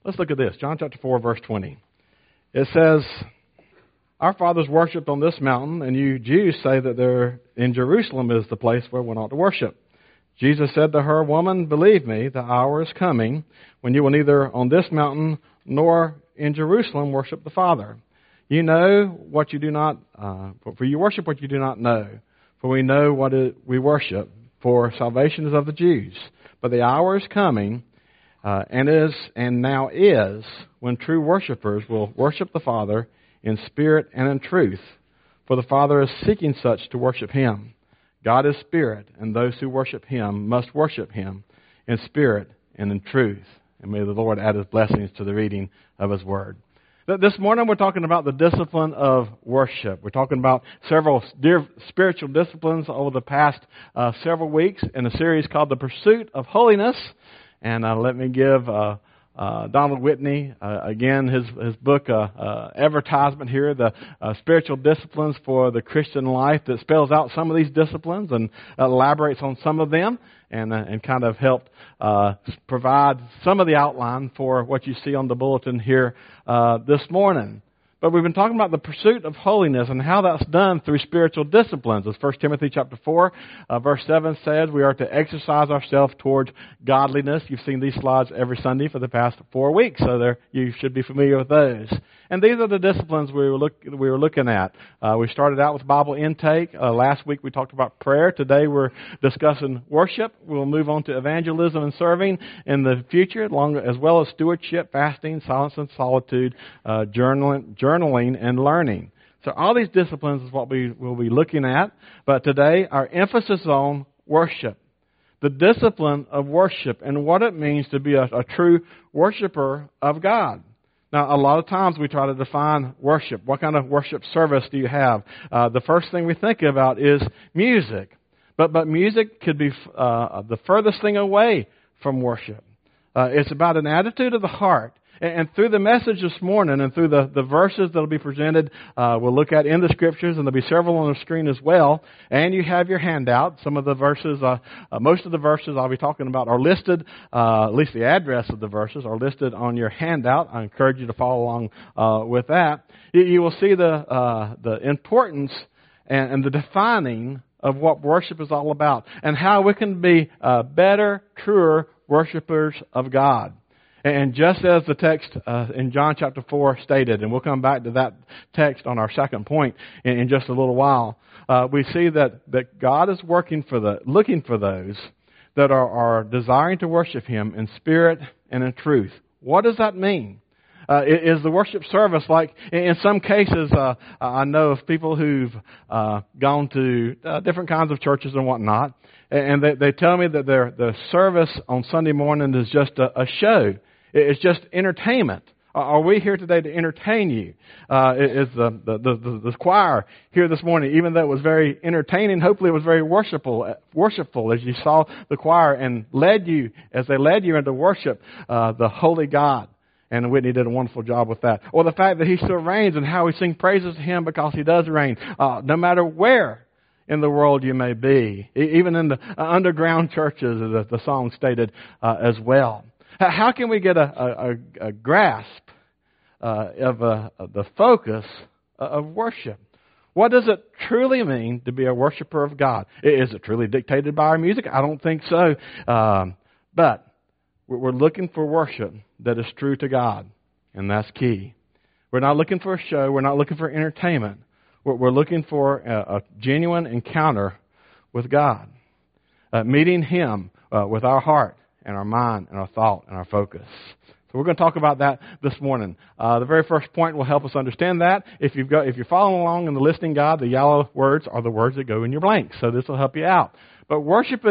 Let's look at this. John chapter 4, verse 20. It says, our fathers worshipped on this mountain, and you Jews say that there in Jerusalem is the place where we ought to worship. Jesus said to her, woman, believe me, the hour is coming when you will neither on this mountain nor in Jerusalem worship the Father. You know what you do not, for you worship what you do not know. For we know what we worship, for salvation is of the Jews. But the hour is coming, and now is, when true worshipers will worship the Father in spirit and in truth. For the Father is seeking such to worship Him. God is spirit, and those who worship Him must worship Him in spirit and in truth. And may the Lord add His blessings to the reading of His Word. This morning we're talking about the discipline of worship. We're talking about several spiritual disciplines over the past several weeks in a series called The Pursuit of Holiness. And let me give Donald Whitney, again, his book, advertisement here, the spiritual disciplines for the Christian life, that spells out some of these disciplines and elaborates on some of them and kind of helped provide some of the outline for what you see on the bulletin here this morning. But we've been talking about the pursuit of holiness and how that's done through spiritual disciplines. As 1 Timothy chapter 4, verse 7 says, we are to exercise ourselves towards godliness. You've seen these slides every Sunday for the past 4 weeks, so you should be familiar with those. And these are the disciplines we were looking at. We started out with Bible intake. Last week we talked about prayer. Today we're discussing worship. We'll move on to evangelism and serving in the future, as well as stewardship, fasting, silence and solitude, journaling and learning. So all these disciplines is what we will be looking at. But today our emphasis is on worship. The discipline of worship and what it means to be a true worshiper of God. Now, a lot of times we try to define worship. What kind of worship service do you have? The first thing we think about is music. But music could be the furthest thing away from worship. It's about an attitude of the heart. And through the message this morning and through the verses that will be presented, we'll look at in the Scriptures, and there'll be several on the screen as well. And you have your handout. Some of the verses, most of the verses I'll be talking about are listed, at least the address of the verses are listed on your handout. I encourage you to follow along with that. You will see the importance and the defining of what worship is all about and how we can be better, truer worshipers of God. And just as the text in John chapter 4 stated, and we'll come back to that text on our second point in just a little while, we see that God is looking for those that are desiring to worship Him in spirit and in truth. What does that mean? Is the worship service like, in some cases, I know of people who've gone to different kinds of churches and whatnot, and they tell me that their service on Sunday morning is just a show. It's just entertainment. Are we here today to entertain you? Is the choir here this morning, even though it was very entertaining, hopefully it was very worshipful as you saw the choir and as they led you into worship, the holy God. And Whitney did a wonderful job with that. Or the fact that He still reigns and how we sing praises to Him because He does reign, no matter where in the world you may be, even in the underground churches, as the song stated as well. How can we get a grasp of the focus of worship? What does it truly mean to be a worshiper of God? Is it truly dictated by our music? I don't think so. But we're looking for worship that is true to God, and that's key. We're not looking for a show. We're not looking for entertainment. We're looking for a genuine encounter with God, meeting Him with our heart and our mind and our thought and our focus. So we're going to talk about that this morning. The very first point will help us understand that. If you're following along in the listening guide, the yellow words are the words that go in your blank. So this will help you out. But worship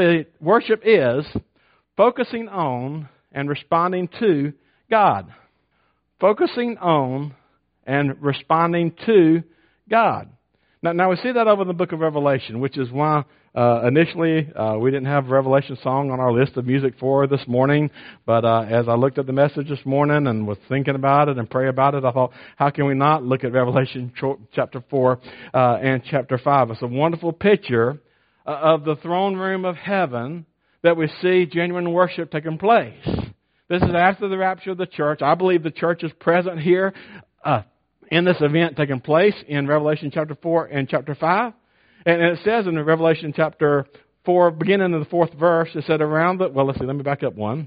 is focusing on and responding to God. Focusing on and responding to God. Now we see that over in the book of Revelation, which is why initially we didn't have a Revelation song on our list of music for this morning. But as I looked at the message this morning and was thinking about it and pray about it, I thought, how can we not look at Revelation chapter 4 and chapter 5? It's a wonderful picture of the throne room of heaven that we see genuine worship taking place. This is after the rapture of the church. I believe the church is present here in this event taking place in Revelation chapter 4 and chapter 5. And it says in Revelation chapter 4, beginning in the 4th verse, it said let me back up one.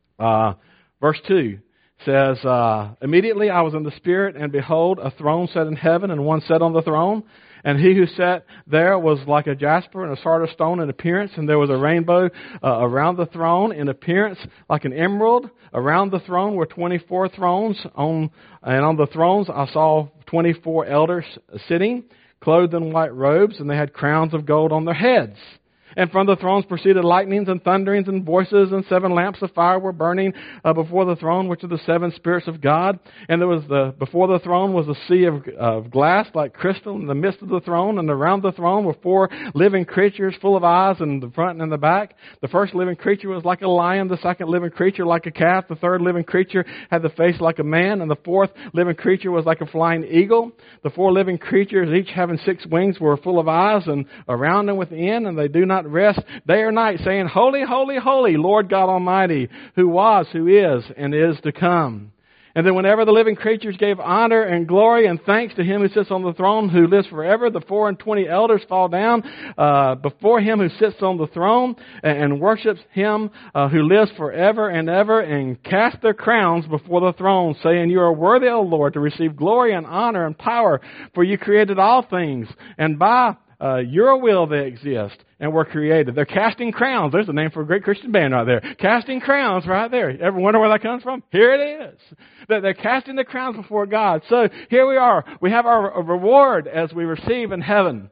Verse 2 says, immediately I was in the Spirit, and behold, a throne set in heaven, and one sat on the throne. And he who sat there was like a jasper and a sardis stone in appearance, and there was a rainbow around the throne in appearance like an emerald. Around the throne were 24 thrones, and on the thrones I saw 24 elders sitting, clothed in white robes, and they had crowns of gold on their heads. And from the thrones proceeded lightnings and thunderings and voices, and 7 lamps of fire were burning before the throne, which are the 7 spirits of God. And before the throne was a sea of glass like crystal in the midst of the throne, and around the throne were 4 living creatures full of eyes in the front and in the back. The first living creature was like a lion, the second living creature like a calf, the third living creature had the face like a man, and the fourth living creature was like a flying eagle. The 4 living creatures, each having 6 wings, were full of eyes and around and within, and they do not rest day or night, saying, Holy, holy, holy, Lord God Almighty, who was, who is, and is to come. And then whenever the living creatures gave honor and glory and thanks to Him who sits on the throne, who lives forever, the 24 elders fall down before Him who sits on the throne and worships Him who lives forever and ever, and cast their crowns before the throne, saying, You are worthy, O Lord, to receive glory and honor and power, for You created all things, and by Your will they exist and were created. They're casting crowns. There's a name for a great Christian band right there. Casting crowns right there. Ever wonder where that comes from? Here it is. They're casting the crowns before God. So here we are. We have our reward as we receive in heaven.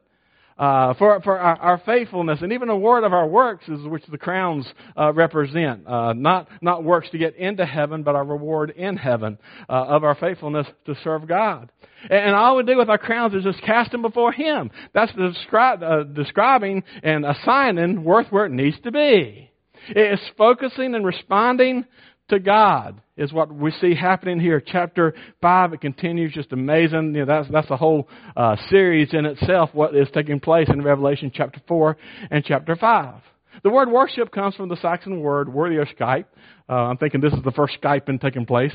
For our faithfulness, and even a word of our works is which the crowns represent. Not works to get into heaven, but our reward in heaven of our faithfulness to serve God. And all we do with our crowns is just cast them before Him. That's describing and assigning worth where it needs to be. It's focusing and responding to God is what we see happening here. Chapter 5, it continues, just amazing. That's a whole series in itself, what is taking place in Revelation chapter 4 and chapter 5. The word worship comes from the Saxon word worthioskype. I'm thinking this is the first Skyping taking place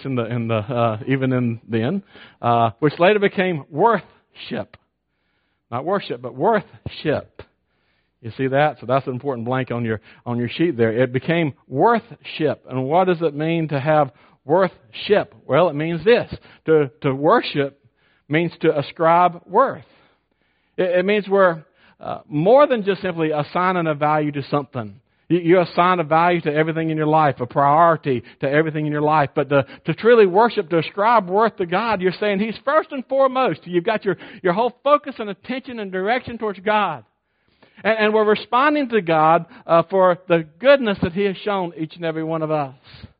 even then, which later became worthship. Not worship, but worthship. You see that? So that's an important blank on your sheet there. It became worthship. And what does it mean to have worthship? Well, it means this. To worship means to ascribe worth. It means we're more than just simply assigning a value to something. You assign a value to everything in your life, a priority to everything in your life. But to truly worship, to ascribe worth to God, you're saying He's first and foremost. You've got your whole focus and attention and direction towards God. And we're responding to God for the goodness that He has shown each and every one of us.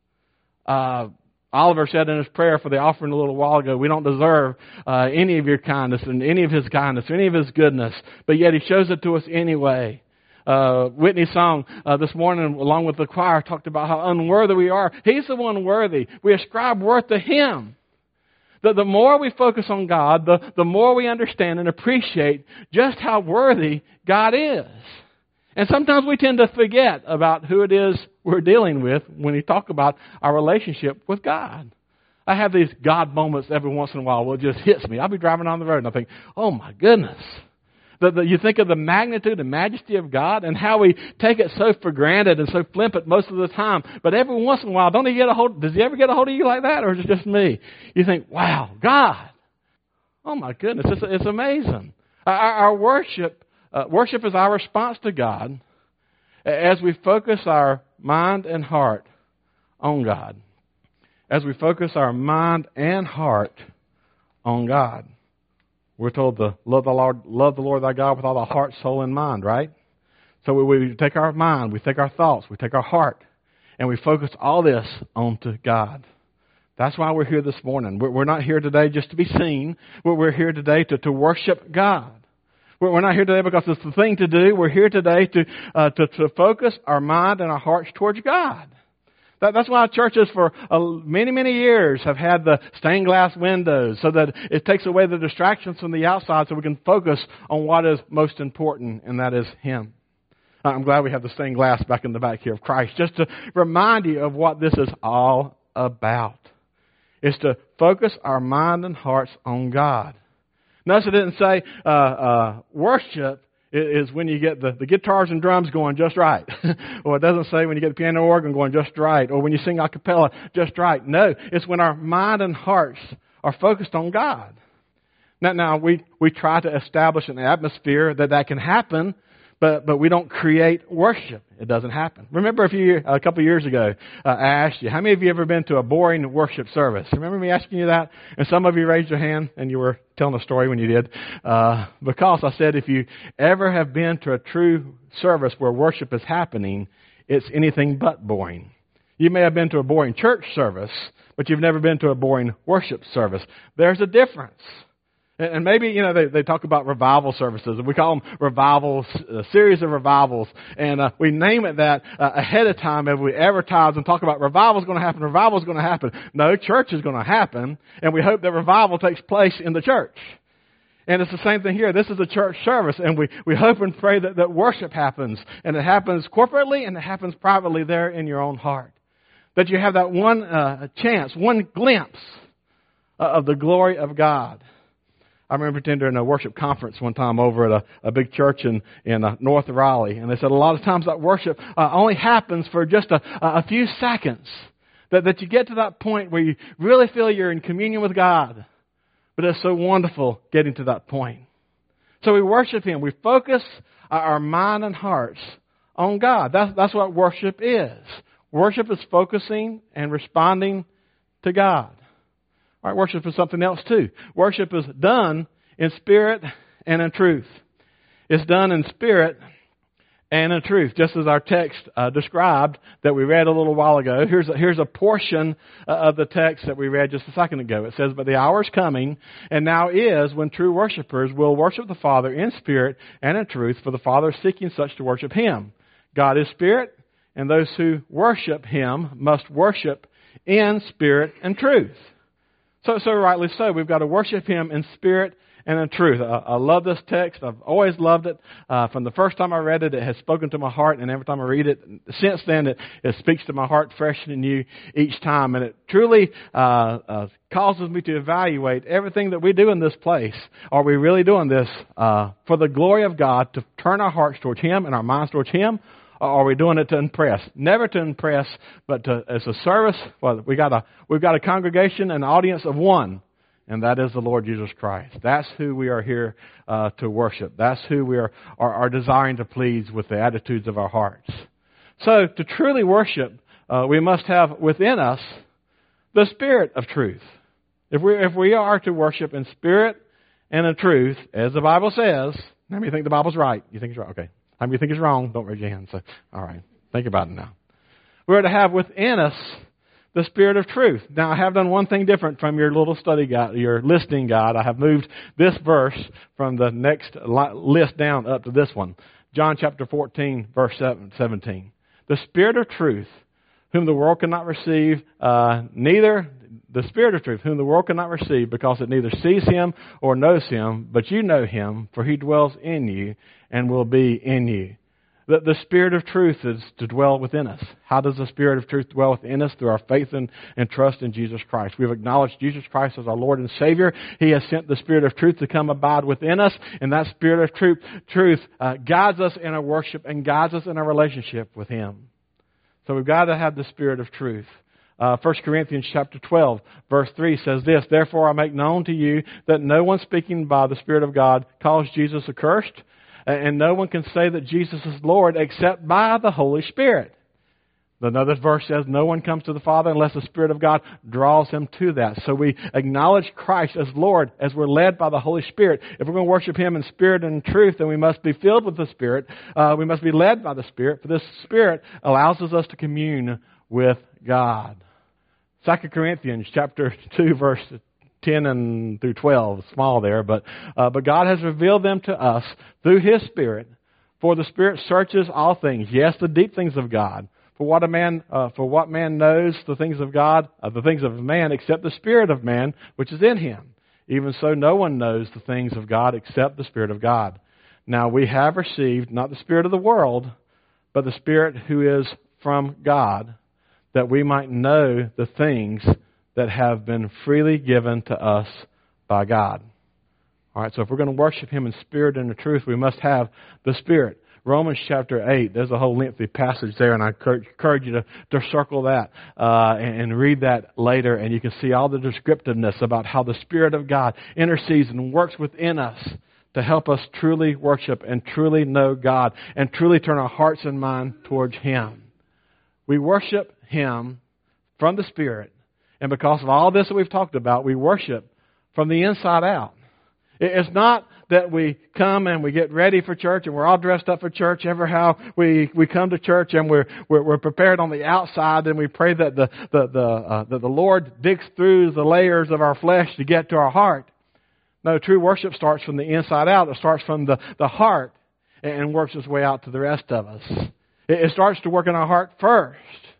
Oliver said in his prayer for the offering a little while ago, we don't deserve any of Your kindness and any of His kindness or any of His goodness, but yet He shows it to us anyway. Whitney's song this morning, along with the choir, talked about how unworthy we are. He's the one worthy. We ascribe worth to Him. The more we focus on God, the more we understand and appreciate just how worthy God is. And sometimes we tend to forget about who it is we're dealing with when we talk about our relationship with God. I have these God moments every once in a while where it just hits me. I'll be driving down the road and I think, oh my goodness. You think of the magnitude and majesty of God and how we take it so for granted and so flippant most of the time. But every once in a while, does He ever get a hold of you like that, or is it just me? You think, wow, God. Oh my goodness, it's amazing. Our worship is our response to God as we focus our mind and heart on God. As we focus our mind and heart on God. We're told to love the Lord thy God with all our heart, soul, and mind, right? So we take our mind, we take our thoughts, we take our heart, and we focus all this onto God. That's why we're here this morning. We're not here today just to be seen. We're here today to worship God. We're not here today because it's the thing to do. We're here today to focus our mind and our hearts towards God. That's why churches for many, many years have had the stained glass windows so that it takes away the distractions from the outside so we can focus on what is most important, and that is Him. I'm glad we have the stained glass back in the back here of Christ, just to remind you of what this is all about. It's to focus our mind and hearts on God. Notice it didn't say worship is when you get the guitars and drums going just right. Or it doesn't say when you get the piano organ going just right. Or when you sing a cappella just right. No, it's when our mind and hearts are focused on God. Now we try to establish an atmosphere that can happen, but we don't create worship. It doesn't happen. Remember a couple of years ago, I asked you, how many of you ever been to a boring worship service? Remember me asking you that? And some of you raised your hand, and you were telling a story when you did. Because I said if you ever have been to a true service where worship is happening, it's anything but boring. You may have been to a boring church service, but you've never been to a boring worship service. There's a difference. And maybe, they talk about revival services, and we call them revivals, a series of revivals, and we name it that ahead of time as we advertise and talk about revival's going to happen. No, church is going to happen, and we hope that revival takes place in the church. And it's the same thing here. This is a church service, and we hope and pray that worship happens, and it happens corporately, and it happens privately there in your own heart. That you have that one chance, one glimpse of the glory of God. I remember attending a worship conference one time over at a big church in North Raleigh. And they said a lot of times that worship only happens for just a few seconds. That you get to that point where you really feel you're in communion with God. But it's so wonderful getting to that point. So we worship Him. We focus our mind and hearts on God. That's what worship is. Worship is focusing and responding to God. All right, worship is something else too. Worship is done in spirit and in truth. It's done in spirit and in truth, just as our text described that we read a little while ago. Here's a portion of the text that we read just a second ago. It says, "But the hour is coming, and now is, when true worshipers will worship the Father in spirit and in truth, for the Father is seeking such to worship Him. God is spirit, and those who worship Him must worship in spirit and truth." So rightly so, we've got to worship Him in spirit and in truth. I love this text. I've always loved it. From the first time I read it, it has spoken to my heart, and every time I read it, since then, it speaks to my heart fresh and new each time. And it truly causes me to evaluate everything that we do in this place. Are we really doing this for the glory of God, to turn our hearts towards Him and our minds towards Him? Or are we doing it to impress? Never to impress, but as a service. Well, we've got a congregation, an audience of one, and that is the Lord Jesus Christ. That's who we are here to worship. That's who we are desiring to please with the attitudes of our hearts. So, to truly worship, we must have within us the Spirit of truth. If we are to worship in spirit and in truth, as the Bible says, how many think the Bible's right? You think it's right? Okay. How many think it's wrong? Don't raise your hand. So, all right. Think about it now. We're to have within us the Spirit of truth. Now, I have done one thing different from your little study guide, your listening guide. I have moved this verse from the next list down up to this one. John chapter 14, verse 17. The Spirit of truth, whom the world cannot receive, the Spirit of truth, whom the world cannot receive, because it neither sees Him or knows Him, but you know Him, for He dwells in you and will be in you. The Spirit of truth is to dwell within us. How does the Spirit of truth dwell within us? Through our faith and trust in Jesus Christ. We've acknowledged Jesus Christ as our Lord and Savior. He has sent the Spirit of truth to come abide within us, and that Spirit of truth guides us in our worship and guides us in our relationship with Him. So we've got to have the Spirit of truth. 1 Corinthians chapter 12, verse 3 says this, "Therefore I make known to you that no one speaking by the Spirit of God calls Jesus accursed, and no one can say that Jesus is Lord except by the Holy Spirit." Another verse says, "No one comes to the Father unless the Spirit of God draws him to that." So we acknowledge Christ as Lord as we're led by the Holy Spirit. If we're going to worship Him in spirit and in truth, then we must be filled with the Spirit. We must be led by the Spirit, for this Spirit allows us to commune with God. 2 Corinthians chapter 2, verse 10 and through 12, small there, but God has revealed them to us through His Spirit. For the Spirit searches all things, yes, the deep things of God. For what man knows the things of God, the things of man, except the Spirit of man, which is in him. Even so, no one knows the things of God except the Spirit of God. Now we have received not the spirit of the world, but the Spirit who is from God, that we might know the things that have been freely given to us by God. All right, so if we're going to worship Him in spirit and in truth, we must have the Spirit. Romans chapter 8, there's a whole lengthy passage there, and I encourage you to circle that and read that later, and you can see all the descriptiveness about how the Spirit of God intercedes and works within us to help us truly worship and truly know God and truly turn our hearts and mind towards Him. We worship Him from the Spirit, and because of all this that we've talked about, we worship from the inside out. It's not that we come and we get ready for church and we're all dressed up for church. Ever how we come to church and we're prepared on the outside, and we pray that the Lord digs through the layers of our flesh to get to our heart. No, true worship starts from the inside out. It starts from the heart and works its way out to the rest of us. It starts to work in our heart first,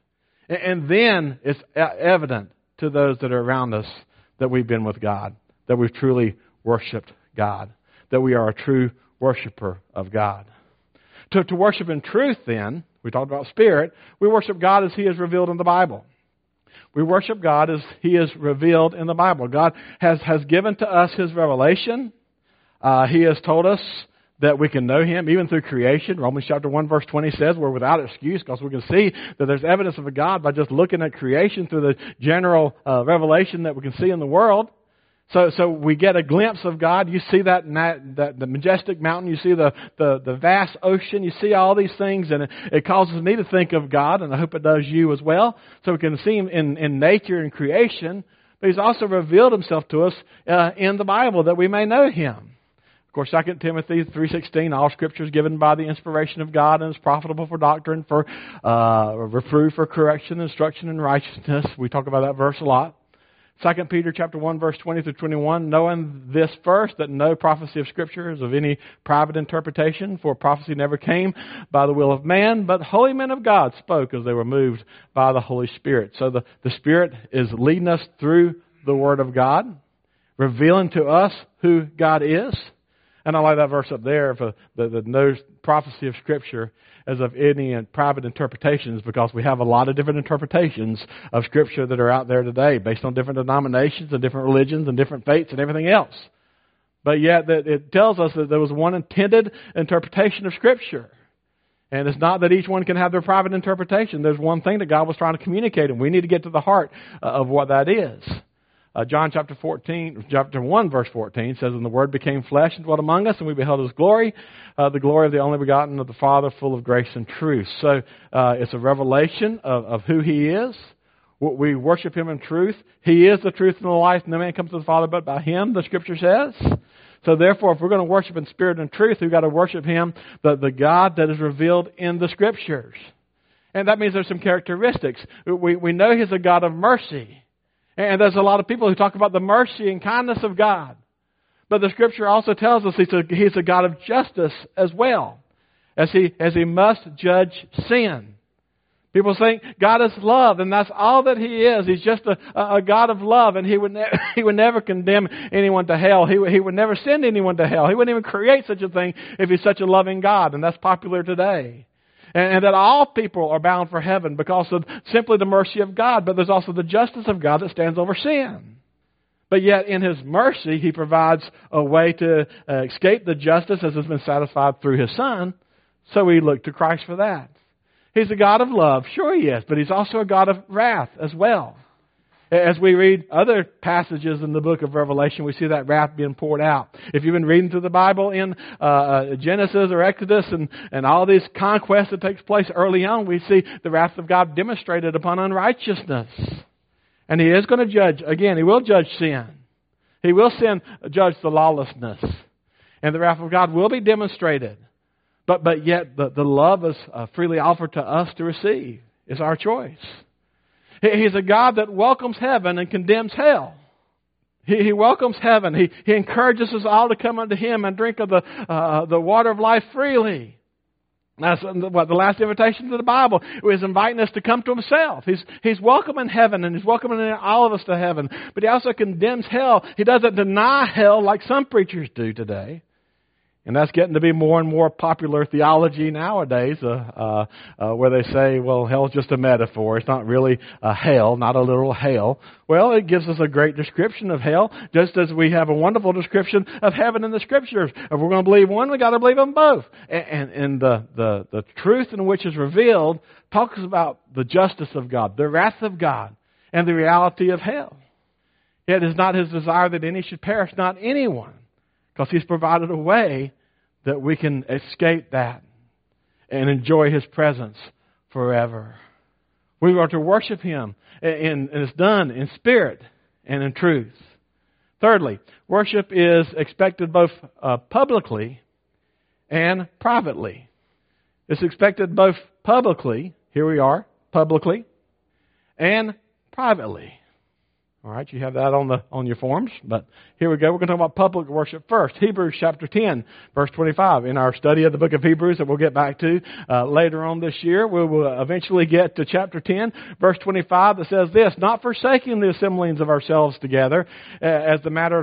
and then it's evident to those that are around us that we've been with God, that we've truly worshiped God, that we are a true worshiper of God. To worship in truth, then, we talked about spirit, we worship God as He is revealed in the Bible. We worship God as He is revealed in the Bible. God has given to us His revelation. He has told us that we can know Him even through creation. Romans chapter 1 verse 20 says we're without excuse because we can see that there's evidence of a God by just looking at creation through the general revelation that we can see in the world. So we get a glimpse of God. You see that the majestic mountain. You see the vast ocean. You see all these things, and it causes me to think of God, and I hope it does you as well. So we can see Him in nature and creation, but He's also revealed Himself to us in the Bible that we may know Him. Of course, 2 Timothy 3:16, all Scripture is given by the inspiration of God and is profitable for doctrine, for reproof, for correction, instruction in righteousness. We talk about that verse a lot. 2 Peter chapter 1 verse 20 through 21, knowing this first, that no prophecy of Scripture is of any private interpretation, for prophecy never came by the will of man, but holy men of God spoke as they were moved by the Holy Spirit. So the Spirit is leading us through the Word of God, revealing to us who God is. And I like that verse up there for the no prophecy of Scripture as of any private interpretations, because we have a lot of different interpretations of Scripture that are out there today based on different denominations and different religions and different faiths and everything else. But yet it tells us that there was one intended interpretation of Scripture. And it's not that each one can have their private interpretation. There's one thing that God was trying to communicate, and we need to get to the heart of what that is. John chapter 1 verse 14 says, and the Word became flesh and dwelt among us, and we beheld His glory, the glory of the only begotten of the Father, full of grace and truth. So it's a revelation of who He is. We worship Him in truth. He is the truth and the life. No man comes to the Father but by Him, the Scripture says. So therefore, if we're going to worship in spirit and truth, we've got to worship Him, the God that is revealed in the Scriptures. And that means there's some characteristics. We know He's a God of mercy. And there's a lot of people who talk about the mercy and kindness of God. But the Scripture also tells us He's a God of justice as well, as He must judge sin. People think God is love, and that's all that He is. He's just a God of love, and He would never condemn anyone to hell. He would never send anyone to hell. He wouldn't even create such a thing if He's such a loving God, and that's popular today. And that all people are bound for heaven because of simply the mercy of God. But there's also the justice of God that stands over sin. But yet in His mercy, He provides a way to escape the justice as has been satisfied through His Son. So we look to Christ for that. He's a God of love. Sure He is. But He's also a God of wrath as well. As we read other passages in the book of Revelation, we see that wrath being poured out. If you've been reading through the Bible in Genesis or Exodus and all these conquests that takes place early on, we see the wrath of God demonstrated upon unrighteousness. And He is going to judge. Again, He will judge sin. He will judge the lawlessness. And the wrath of God will be demonstrated. But yet the love is freely offered to us to receive. It's our choice. He's a God that welcomes heaven and condemns hell. He welcomes heaven. He encourages us all to come unto Him and drink of the water of life freely. That's the last invitation to the Bible is inviting us to come to Himself. He's welcoming heaven, and He's welcoming all of us to heaven. But He also condemns hell. He doesn't deny hell like some preachers do today. And that's getting to be more and more popular theology nowadays, where they say, well, hell's just a metaphor. It's not really a hell, not a literal hell. Well, it gives us a great description of hell, just as we have a wonderful description of heaven in the Scriptures. If we're going to believe one, we've got to believe them both. And the truth in which is revealed talks about the justice of God, the wrath of God, and the reality of hell. Yet it is not His desire that any should perish, not anyone. Because He's provided a way that we can escape that and enjoy His presence forever. We are to worship Him, and it's done in spirit and in truth. Thirdly, worship is expected both publicly and privately. It's expected both publicly, here we are, publicly, and privately. All right, you have that on your forms, but here we go. We're going to talk about public worship first. Hebrews chapter 10, verse 25. In our study of the book of Hebrews that we'll get back to later on this year, we will eventually get to chapter 10, verse 25 that says this, not forsaking the assemblings of ourselves together, as is the matter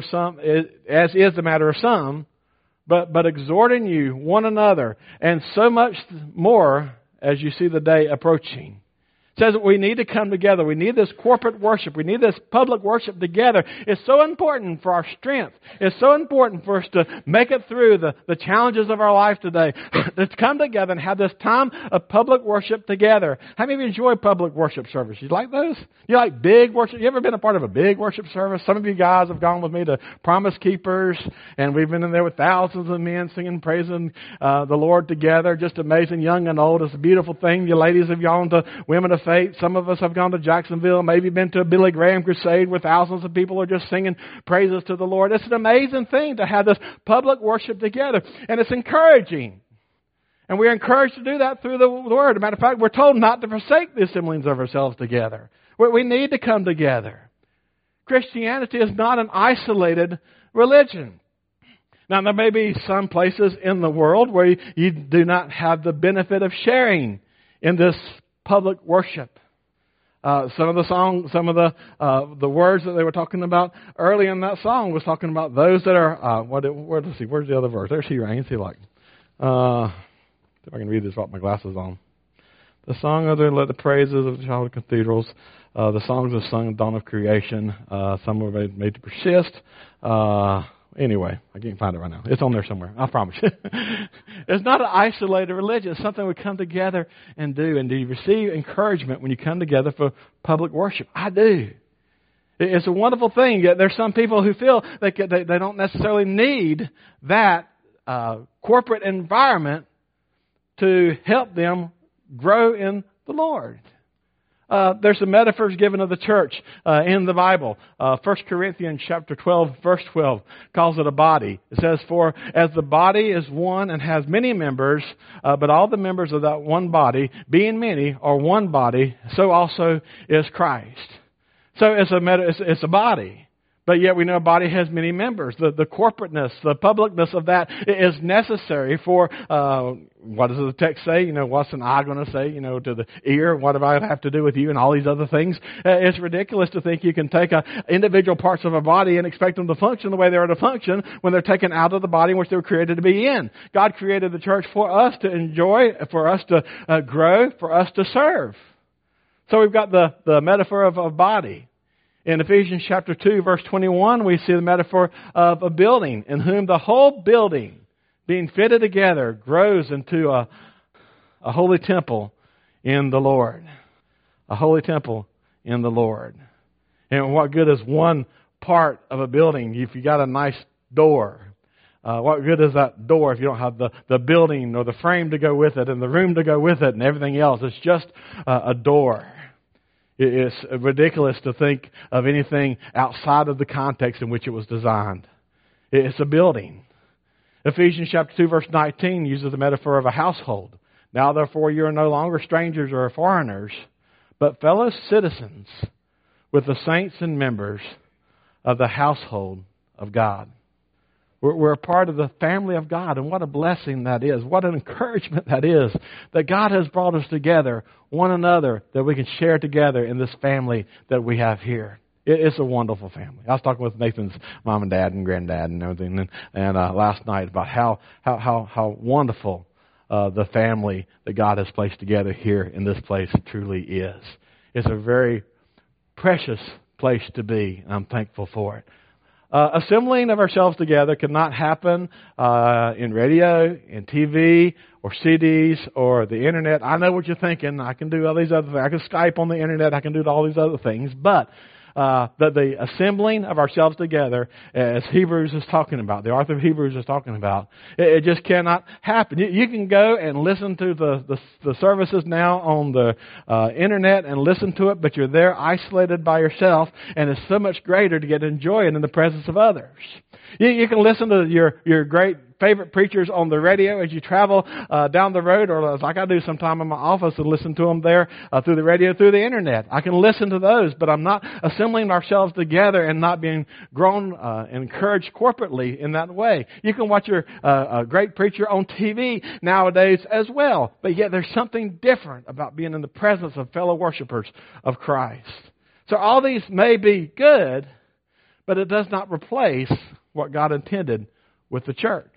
of some, but exhorting you one another, and so much more as you see the day approaching. It says that we need to come together. We need this corporate worship. We need this public worship together. It's so important for our strength. It's so important for us to make it through the challenges of our life today. To come together and have this time of public worship together. How many of you enjoy public worship services? You like those? You like big worship? You ever been a part of a big worship service? Some of you guys have gone with me to Promise Keepers, and we've been in there with thousands of men singing, praising the Lord together. Just amazing, young and old. It's a beautiful thing. You ladies have gone to Women of Faith. Some of us have gone to Jacksonville, maybe been to a Billy Graham crusade where thousands of people are just singing praises to the Lord. It's an amazing thing to have this public worship together. And it's encouraging. And we're encouraged to do that through the Word. As a matter of fact, we're told not to forsake the assemblings of ourselves together. We need to come together. Christianity is not an isolated religion. Now, there may be some places in the world where you do not have the benefit of sharing in this public worship. Some of the words that they were talking about early in that song was talking about those that are let's see, where's the other verse? There's here. I can see like see if I can read this without my glasses on. The song of the praises of the child of cathedrals, the songs are sung at dawn of creation, some were made to persist. Anyway, I can't find it right now. It's on there somewhere. I promise you. It's not an isolated religion. It's something we come together and do. And do you receive encouragement when you come together for public worship? I do. It's a wonderful thing. Yet there's some people who feel they don't necessarily need that corporate environment to help them grow in the Lord. There's some metaphors given of the church in the Bible. 1 Corinthians chapter 12, verse 12 calls it a body. It says, for as the body is one and has many members, but all the members of that one body, being many, are one body, so also is Christ. So it's a body. But yet we know a body has many members. The corporateness, the publicness of that is necessary for, what does the text say? What's an eye going to say, to the ear? What do I have to do with you? And all these other things. It's ridiculous to think you can take individual parts of a body and expect them to function the way they are to function when they're taken out of the body in which they were created to be in. God created the church for us to enjoy, for us to grow, for us to serve. So we've got the metaphor of a body. In Ephesians chapter 2, verse 21, we see the metaphor of a building in whom the whole building, being fitted together, grows into a holy temple in the Lord. A holy temple in the Lord. And what good is one part of a building if you got a nice door? What good is that door if you don't have the building or the frame to go with it and the room to go with it and everything else? It's just a door. It's ridiculous to think of anything outside of the context in which it was designed. It's a building. Ephesians chapter 2, verse 19 uses the metaphor of a household. Now, therefore, you are no longer strangers or foreigners, but fellow citizens with the saints and members of the household of God. We're a part of the family of God, and what a blessing that is. What an encouragement that is, that God has brought us together, one another, that we can share together in this family that we have here. It's a wonderful family. I was talking with Nathan's mom and dad and granddad and everything, and last night about how wonderful the family that God has placed together here in this place truly is. It's a very precious place to be, and I'm thankful for it. Assembling of ourselves together cannot happen in radio, in TV, or CDs, or the internet. I know what you're thinking. I can do all these other things. I can Skype on the internet. I can do all these other things. But the assembling of ourselves together, as Hebrews is talking about, the author of Hebrews is talking about, it just cannot happen. You can go and listen to the services now on the internet and listen to it, but you're there isolated by yourself, and it's so much greater to get to enjoy it in the presence of others. You can listen to your great favorite preachers on the radio as you travel down the road, or like I do sometime in my office, and listen to them there through the radio, through the internet. I can listen to those, but I'm not assembling ourselves together and not being grown and encouraged corporately in that way. You can watch your a great preacher on TV nowadays as well, but yet there's something different about being in the presence of fellow worshipers of Christ. So all these may be good, but it does not replace what God intended with the church.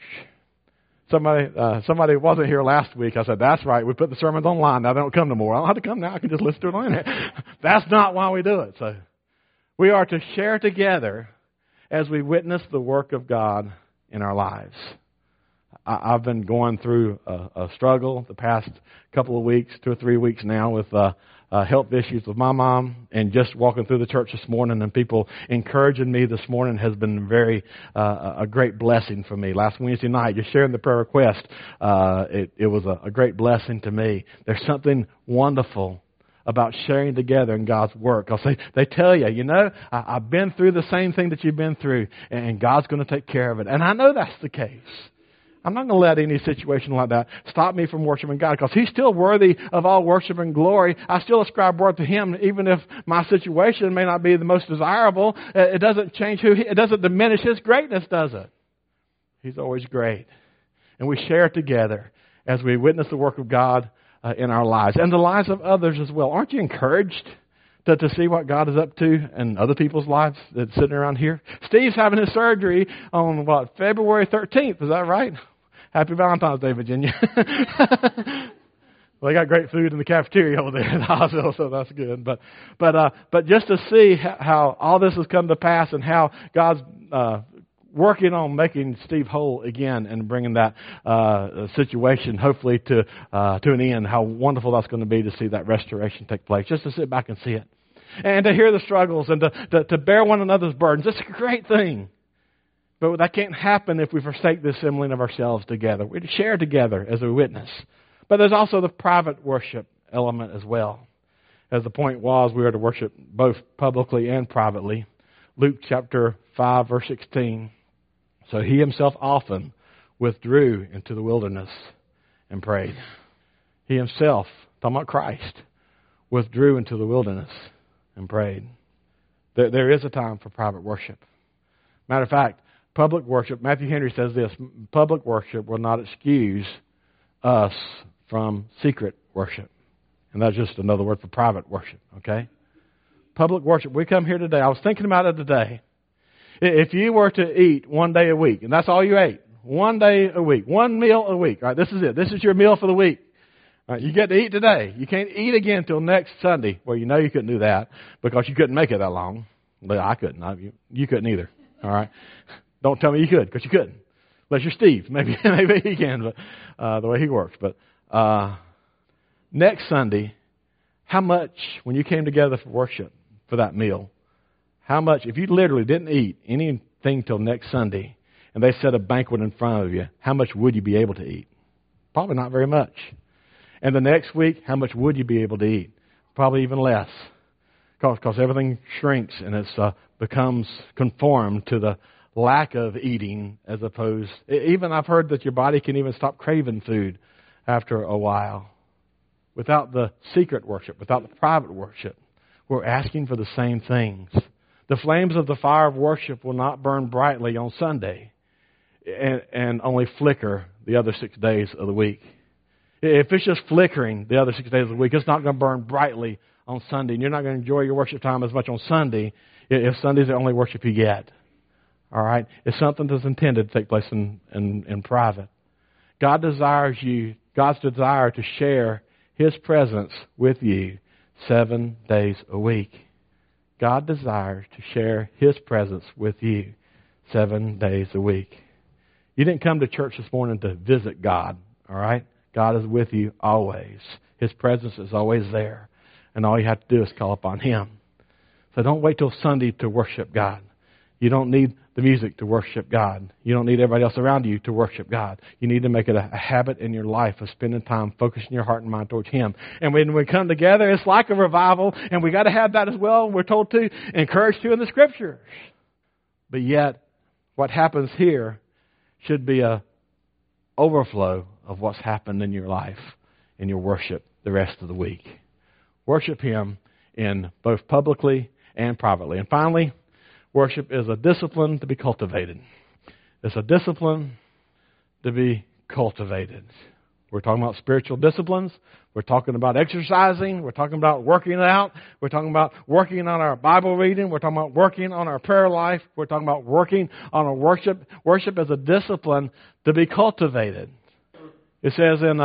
Somebody wasn't here last week. I said, that's right. We put the sermons online. Now they don't come no more. I don't have to come now. I can just listen to it on there. That's not why we do it. So we are to share together as we witness the work of God in our lives. I've been going through a struggle the past couple of weeks, 2 or 3 weeks now, with health issues with my mom, and just walking through the church this morning and people encouraging me this morning has been a great blessing for me. Last Wednesday night, just sharing the prayer request, it was a great blessing to me. There's something wonderful about sharing together in God's work. They tell you, I've been through the same thing that you've been through, and God's going to take care of it. And I know that's the case. I'm not going to let any situation like that stop me from worshiping God, because He's still worthy of all worship and glory. I still ascribe worth to Him, even if my situation may not be the most desirable. It doesn't change it doesn't diminish His greatness, does it? He's always great. And we share together as we witness the work of God in our lives and the lives of others as well. Aren't you encouraged to see what God is up to in other people's lives that's sitting around here? Steve's having his surgery on, February 13th. Is that right? Happy Valentine's Day, Virginia. Well, they got great food in the cafeteria over there in the hospital, so that's good. But just to see how all this has come to pass and how God's working on making Steve whole again and bringing that situation hopefully to an end, how wonderful that's going to be to see that restoration take place, just to sit back and see it. And to hear the struggles and to bear one another's burdens. It's a great thing. But that can't happen if we forsake the assembling of ourselves together. We share together as a witness. But there's also the private worship element as well. As the point was, we are to worship both publicly and privately. Luke chapter 5, verse 16. So He Himself often withdrew into the wilderness and prayed. He Himself, talking about Christ, withdrew into the wilderness and prayed. There is a time for private worship. Matter of fact, public worship, Matthew Henry says this, public worship will not excuse us from secret worship. And that's just another word for private worship, okay? Public worship. We come here today. I was thinking about it today. If you were to eat one day a week, and that's all you ate, one day a week, one meal a week, all right, this is it. This is your meal for the week. All right, you get to eat today. You can't eat again until next Sunday. Well, you couldn't do that because you couldn't make it that long. But I couldn't. You couldn't either. All right? Don't tell me you could, because you couldn't. Unless you're Steve. Maybe he can, but the way he works. But next Sunday, how much, when you came together for worship, for that meal, how much, if you literally didn't eat anything till next Sunday, and they set a banquet in front of you, how much would you be able to eat? Probably not very much. And the next week, how much would you be able to eat? Probably even less. Because everything shrinks and it becomes conformed to the lack of eating, as opposed, even I've heard that your body can even stop craving food after a while. Without the secret worship, without the private worship, we're asking for the same things. The flames of the fire of worship will not burn brightly on Sunday and only flicker the other 6 days of the week. If it's just flickering the other 6 days of the week, it's not going to burn brightly on Sunday, and you're not going to enjoy your worship time as much on Sunday if Sunday's the only worship you get. All right? It's something that's intended to take place in private. God's desire to share His presence with you 7 days a week. God desires to share His presence with you 7 days a week. You didn't come to church this morning to visit God, all right? God is with you always. His presence is always there. And all you have to do is call upon Him. So don't wait till Sunday to worship God. You don't need the music to worship God. You don't need everybody else around you to worship God. You need to make it a habit in your life of spending time focusing your heart and mind towards Him. And when we come together, it's like a revival, and we got to have that as well. We're told to encourage to in the Scriptures. But yet, what happens here should be a overflow of what's happened in your life, in your worship the rest of the week. Worship Him in both publicly and privately. And finally, worship is a discipline to be cultivated. It's a discipline to be cultivated. We're talking about spiritual disciplines. We're talking about exercising. We're talking about working out. We're talking about working on our Bible reading. We're talking about working on our prayer life. We're talking about working on our worship. Worship is a discipline to be cultivated. It says in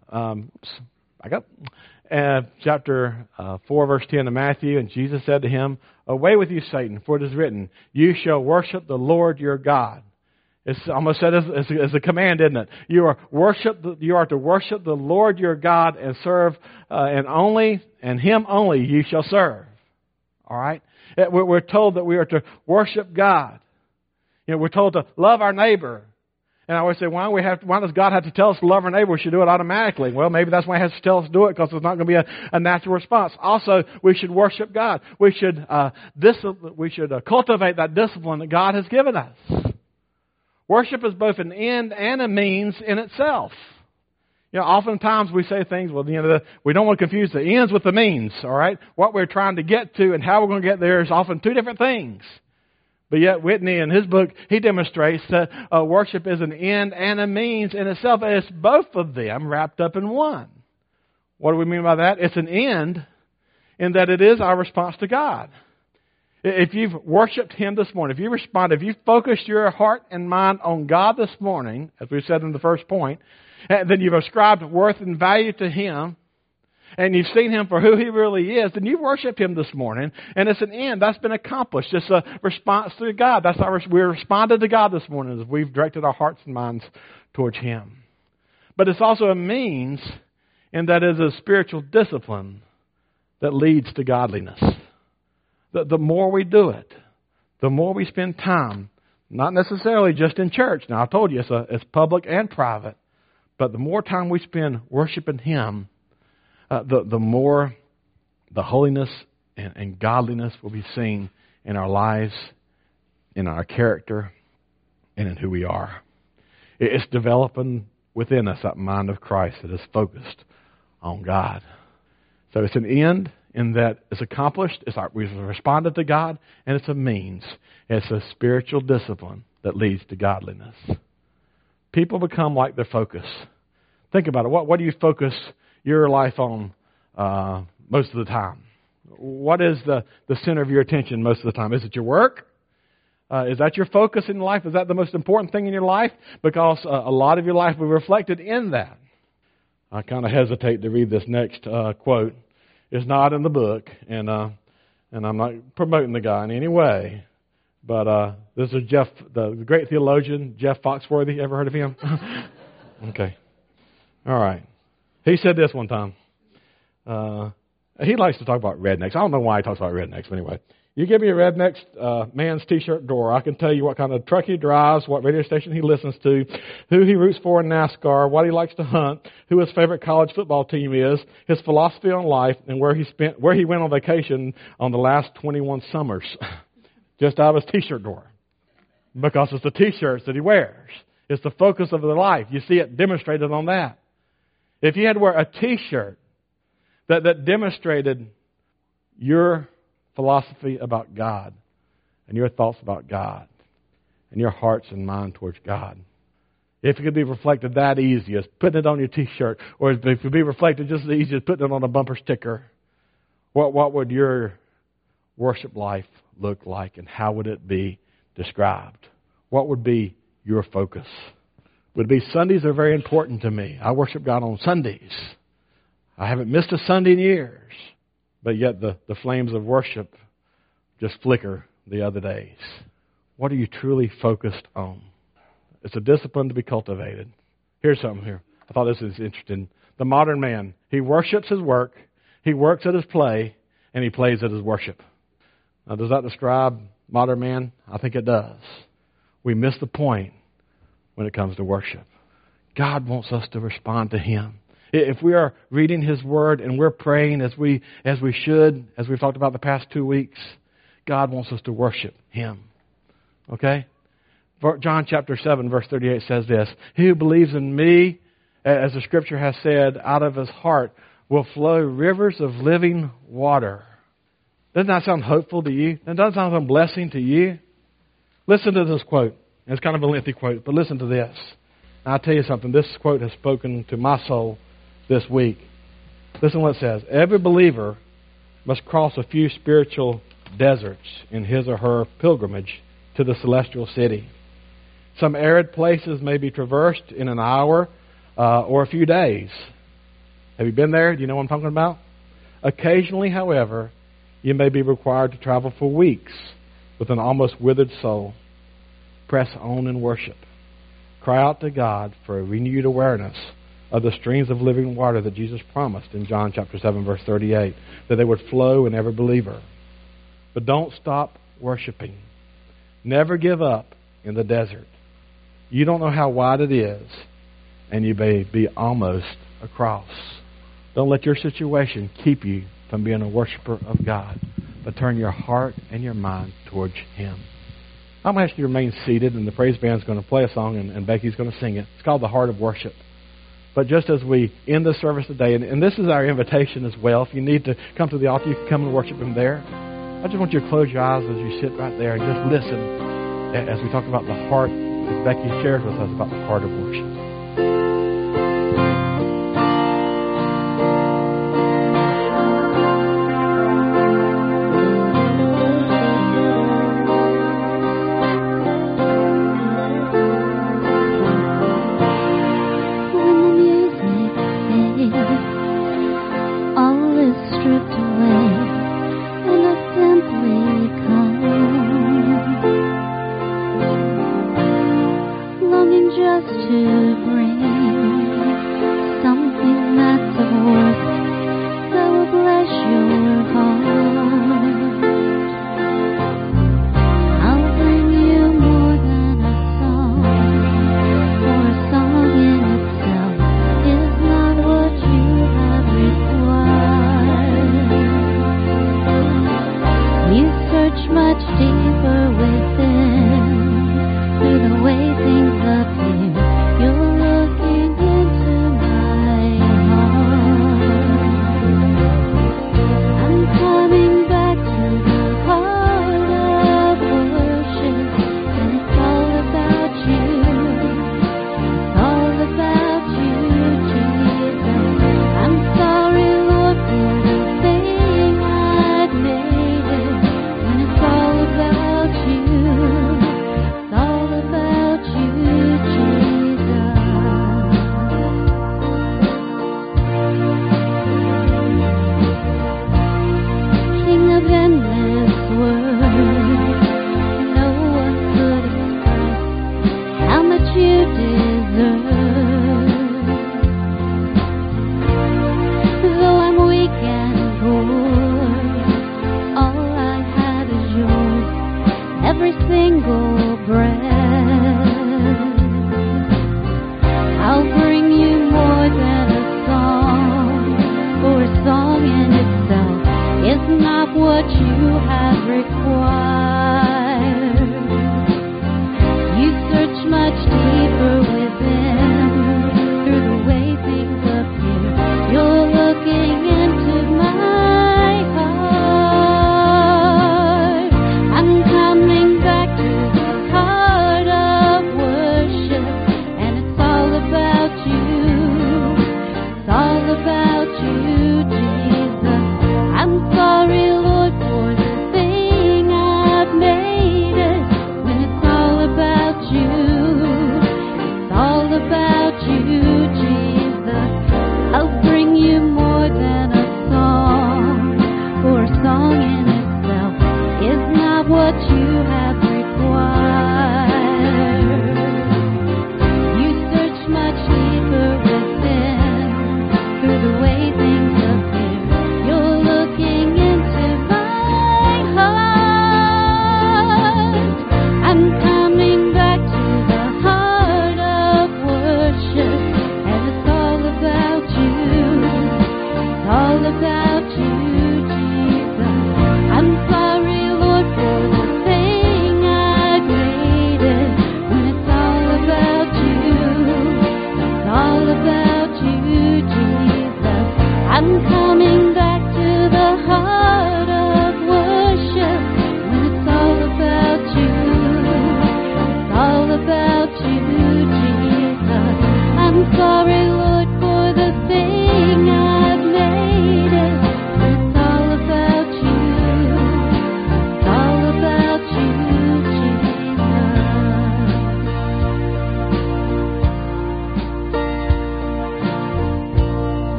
chapter 4, verse 10 of Matthew, and Jesus said to him, "Away with you, Satan, for it is written, you shall worship the Lord your God." It's almost said as a command, isn't it? You are to worship the Lord your God and serve, and Him only you shall serve. All right? We're told that we are to worship God. We're told to love our neighbor. And I always say, why does God have to tell us to love our neighbor? We should do it automatically. Well, maybe that's why He has to tell us to do it, because it's not going to be a natural response. Also, we should worship God. We should cultivate that discipline that God has given us. Worship is both an end and a means in itself. Oftentimes we say things, we don't want to confuse the ends with the means, all right? What we're trying to get to and how we're going to get there is often two different things. But yet Whitney, in his book, he demonstrates that worship is an end and a means in itself. And it's both of them wrapped up in one. What do we mean by that? It's an end in that it is our response to God. If you've worshiped Him this morning, if you responded, if you focused your heart and mind on God this morning, as we said in the first point, then you've ascribed worth and value to Him, and you've seen Him for who He really is, then you've worshiped Him this morning, and it's an end. That's been accomplished. It's a response to God. We responded to God this morning as we've directed our hearts and minds towards Him. But it's also a means in that it is a spiritual discipline that leads to godliness. The more we do it, the more we spend time, not necessarily just in church. Now, I told you it's public and private, but the more time we spend worshiping Him, the more the holiness and godliness will be seen in our lives, in our character, and in who we are. It's developing within us that mind of Christ that is focused on God. So it's an end in that it's accomplished, we've responded to God, and it's a means. It's a spiritual discipline that leads to godliness. People become like their focus. Think about it. What do you focus your life on most of the time? What is the center of your attention most of the time? Is it your work? Is that your focus in life? Is that the most important thing in your life? Because a lot of your life will be reflected in that. I kind of hesitate to read this next quote. It's not in the book, and I'm not promoting the guy in any way. But this is Jeff, the great theologian, Jeff Foxworthy. Ever heard of him? Okay. All right. He said this one time. He likes to talk about rednecks. I don't know why he talks about rednecks, but anyway. You give me a redneck man's T-shirt drawer, I can tell you what kind of truck he drives, what radio station he listens to, who he roots for in NASCAR, what he likes to hunt, who his favorite college football team is, his philosophy on life, and where he went on vacation on the last 21 summers, just out of his T-shirt drawer, because it's the T-shirts that he wears. It's the focus of their life. You see it demonstrated on that. If you had to wear a T-shirt that demonstrated your philosophy about God and your thoughts about God and your hearts and mind towards God, if it could be reflected that easy as putting it on your T-shirt, or if it could be reflected just as easy as putting it on a bumper sticker, what would your worship life look like, and how would it be described? What would be your focus? Would it be Sundays are very important to me? I worship God on Sundays. I haven't missed a Sunday in years. But yet the flames of worship just flicker the other days. What are you truly focused on? It's a discipline to be cultivated. Here's something here. I thought this is interesting. The modern man, he worships his work, he works at his play, and he plays at his worship. Now, does that describe modern man? I think it does. We miss the point when it comes to worship. God wants us to respond to Him. If we are reading His Word and we're praying as we should, as we've talked about the past 2 weeks, God wants us to worship Him. Okay? John chapter 7, verse 38 says this, "He who believes in me, as the Scripture has said, out of his heart will flow rivers of living water." Doesn't that sound hopeful to you? Doesn't that sound like a blessing to you? Listen to this quote. It's kind of a lengthy quote, but listen to this. And I'll tell you something. This quote has spoken to my soul this week. Listen to what it says. "Every believer must cross a few spiritual deserts in his or her pilgrimage to the celestial city. Some arid places may be traversed in an hour or a few days." Have you been there? Do you know what I'm talking about? "Occasionally, however, you may be required to travel for weeks with an almost withered soul. Press on in worship. Cry out to God for a renewed awareness of the streams of living water that Jesus promised in John chapter 7, verse 38, that they would flow in every believer. But don't stop worshiping. Never give up in the desert. You don't know how wide it is, and you may be almost across. Don't let your situation keep you from being a worshiper of God, but turn your heart and your mind towards Him." I'm going to ask you to remain seated, and the praise band's going to play a song, and Becky's going to sing it. It's called "The Heart of Worship." But just as we end the service today, and this is our invitation as well, if you need to come to the altar, you can come and worship Him there. I just want you to close your eyes as you sit right there and just listen as we talk about the heart, as Becky shared with us about the heart of worship. Just to bring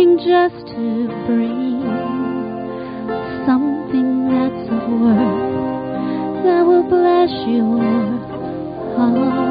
longing just to bring something that's of worth that will bless your heart.